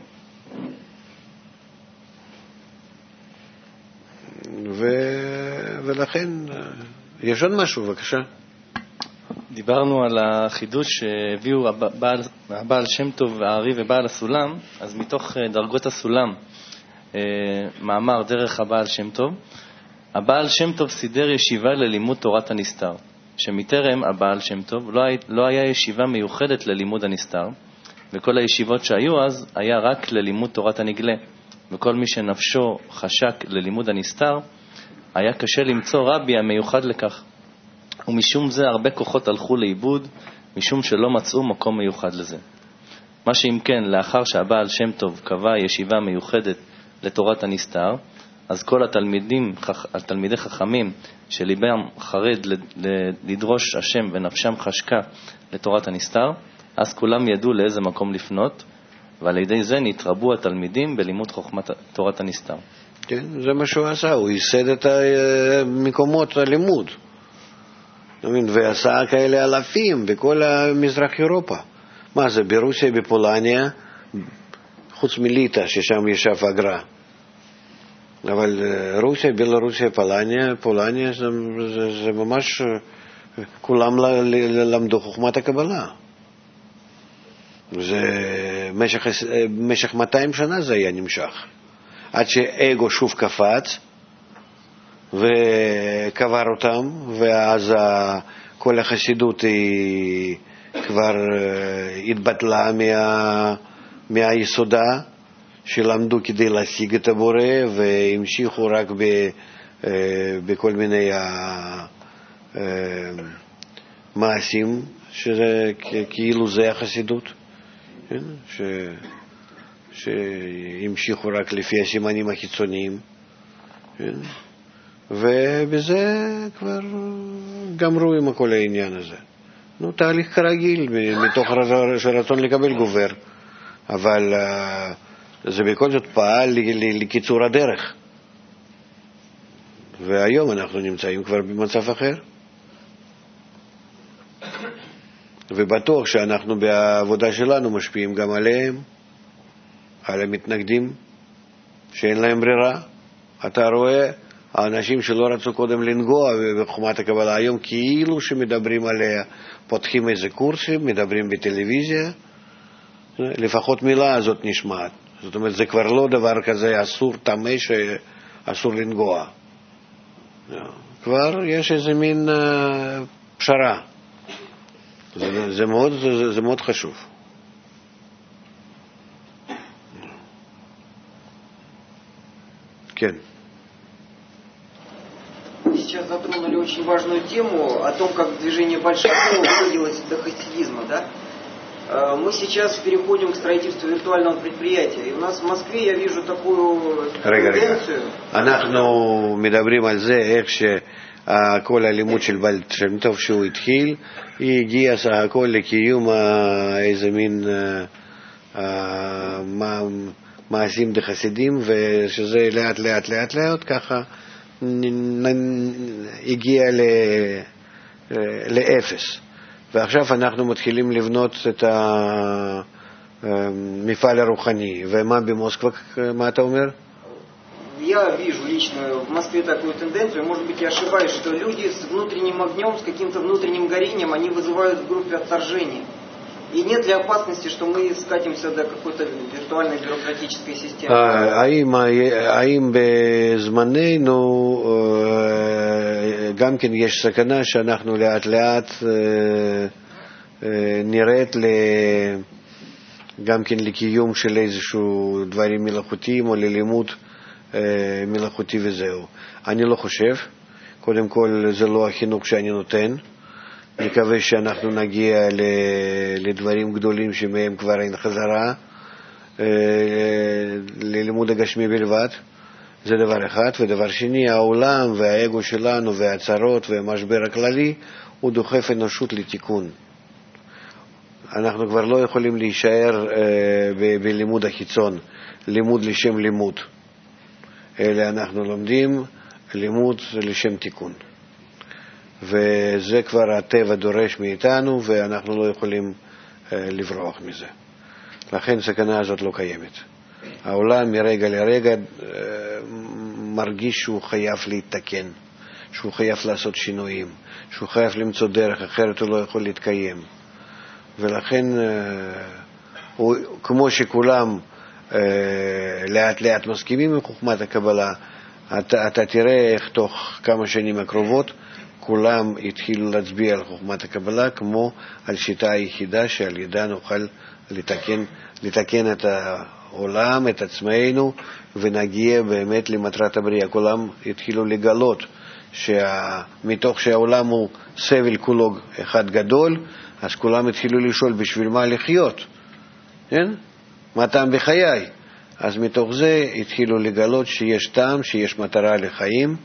ולכן, יש עוד משהו, בבקשה. דיברנו על החידוש שהביאו הבעל שם טוב והארי ובעל הסולם, אז מתוך דרגות הסולם, מאמר דרך הבעל שם טוב, הבעל שם טוב סידר ישיבה ללימוד תורת הנסתר, שמטרם הבעל שם טוב לא היה ישיבה מיוחדת ללימוד הנסתר, וכל הישיבות שהיו אז היה רק ללימוד תורת הנגלה, וכל מי שנפשו חשק ללימוד הנסתר, היה קשה למצוא רבי המיוחד לכך. ומשום זה הרבה כוחות הלכו לאיבוד, משום שלא מצאו מקום מיוחד לזה. מה שאם כן, לאחר שהבעל שם טוב קבע ישיבה מיוחדת לתורת הנסתר, אז כל התלמידי חכמים שליבם חרד לדרוש השם ונפשם חשקה לתורת הנסתר, אז כולם ידעו לאיזה מקום לפנות, ועל ידי זה נתרבו התלמידים בלימוד חוכמת תורת הנסתר. כן, זה מה שהוא עשה, הוא ייסד את מקומות הלימוד. ועשה כאלה אלפים בכל מזרח אירופה. מה זה, ברוסיה, בפולניה, חוץ מליטא, ששם ישב אגרה. אבל רוסיה, בלרוסיה, פולניה זה ממש, כולם למדו חוכמת הקבלה. זה משך 200 שנה זה היה נמשך. עד שאגו שוב קפץ, וקבר אותם, ואז כל החסידות היא כבר התבטלה מהיסודה שלמדו כדי להשיג את הבורא, והמשיכו רק בכל מיני מעשים, שזה כאילו זה החסידות, שהמשיכו רק לפי הסימנים החיצוניים, ובזה כבר גמרו עם כל העניין הזה. תהליך כרגיל, מתוך רצון לקבל גובר, אבל זה בכל זאת פעל לקיצור הדרך. והיום אנחנו נמצאים כבר במצב אחר. ובטוח שאנחנו בעבודה שלנו משפיעים גם עליהם, על המתנגדים, שאין להם ברירה. אתה רואה, האנשים שלא רצו קודם לנגוע בחוכמת הקבלה, היום כאילו שמדברים עליה, פותחים איזה קורסים, מדברים בטלוויזיה, לפחות מילה הזאת נשמעת. זאת אומרת, זה כבר לא דבר כזה אסור, טמא שאסור לנגוע. כבר יש איזה מין פשרה. זה מאוד חשוב. כן. Сейчас затронули очень важную тему о том, как движение Большакова выводилось до хасидизма, да? Мы сейчас переходим к строительству виртуального предприятия. И у нас в Москве я вижу такую тенденцию. אנחנו מדברים על זה, איך שכל הלימוד של בעל שם טוב שהוא התחיל, היא הגיעה סך הכל לקיום איזה מין מעשים דחסידים, ושזה לאט לאט לאט לאט ככה הגיע לאפס. ועכשיו אנחנו מתחילים לבנות את המפעל הרוחני. ומה במוסקבה, מה אתה אומר? я вижу лично в Москве такую тенденцию, может быть, я ошибаюсь, что люди с внутренним огнем, с каким-то внутренним горением, они вызывают в группе отторжение. И нет ли опасности, что мы скатимся до какой-то виртуальной бюрократической системы? האם בזמננו גם כן יש סכנה שאנחנו לאט לאט נראית גם כן לקיום של איזשהו דברים מלאכותיים או ללימוד מלאכותי וזהו? אני לא חושב. קודם כל זה לא החינוך שאני נותן. מקווה שאנחנו נגיע לדברים גדולים שמהם כבר אין חזרה, ללימוד הגשמי בלבד. זה דבר אחד. ודבר שני, העולם והאגו שלנו והצרות והמשבר הכללי הוא דוחף אנושות לתיקון. אנחנו כבר לא יכולים להישאר בלימוד החיצון, לימוד לשם לימוד, אלא אנחנו לומדים לימוד לשם תיקון. וזה כבר הטבע דורש מאיתנו, ואנחנו לא יכולים לברוח מזה. לכן הסכנה הזאת לא קיימת. העולם מרגע לרגע מרגיש שהוא חייב להתתקן, שהוא חייב לעשות שינויים, שהוא חייב למצוא דרך, אחרת הוא לא יכול להתקיים. ולכן, כמו שכולם לאט לאט מסכימים עם חוכמת הקבלה, אתה תראה איך תוך כמה שנים הקרובות כולם התחילו להצביע על חוכמת הקבלה כמו על שיטה היחידה שעל ידה נוכל לתקן את העולם, את עצמנו, ונגיע באמת למטרת הבריאה. כולם התחילו לגלות מתוך שהעולם הוא סבל כולו אחד גדול, אז כולם התחילו לשאול בשביל מה לחיות, כן? מה טעם בחיי? אז מתוך זה התחילו לגלות שיש טעם, שיש מטרה לחיים,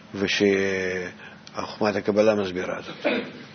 ושחוכמת הקבלה מסבירה זאת.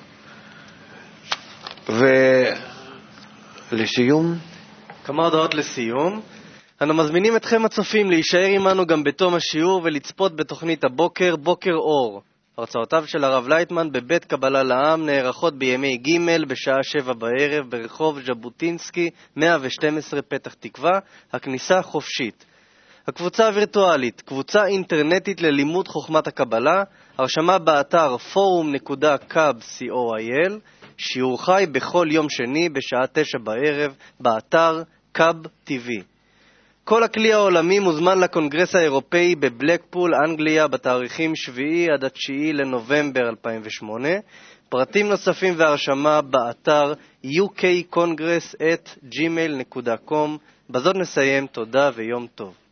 ולסיום, כמה הודעות לסיום. אנו מזמינים אתכם הצופים להישאר עמנו גם בתום השיעור ולצפות בתוכנית הבוקר, בוקר אור. הרצאותיו של הרב לייטמן בבית קבלה לעם נערכות בימי ג' בשעה 7 בערב ברחוב ז'בוטינסקי 112 פתח תקווה, הכניסה חופשית. הקבוצה הווירטואלית, קבוצה אינטרנטית ללימוד חוכמת הקבלה, הרשמה באתר forum.cub.co.il, שיעור חי בכל יום שני בשעה 9 בערב באתר קאב TV. כל הכלי העולמי מוזמן לקונגרס האירופאי בבלקפול, אנגליה, בתאריכים 7 עד 9 לנובמבר 2008. פרטים נוספים והרשמה באתר ukcongress@gmail.com. בזאת נסיים, תודה ויום טוב.